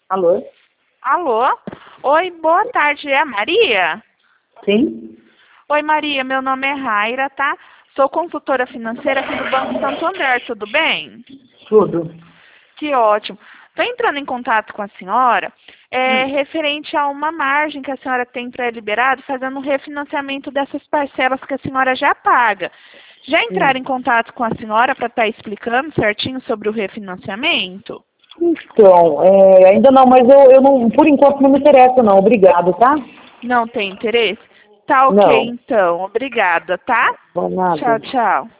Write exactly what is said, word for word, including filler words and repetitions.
Alô? Alô? Oi, boa tarde, é a Maria? Sim? Oi, Maria, meu nome é Raira, tá? Sou consultora financeira aqui do Banco Santo André, tudo bem? Tudo. Que ótimo. Estou entrando em contato com a senhora, é, Hum. referente a uma margem que a senhora tem pré-liberado, fazendo um refinanciamento dessas parcelas que a senhora já paga. Já Hum. entraram em contato com a senhora para estar explicando certinho sobre o refinanciamento? Então, é, ainda não, mas eu, eu não, por enquanto não me interessa não, obrigado, tá? Não tem interesse? Tá ok, Não, então. Obrigada, tá? não é Tchau, nada. tchau.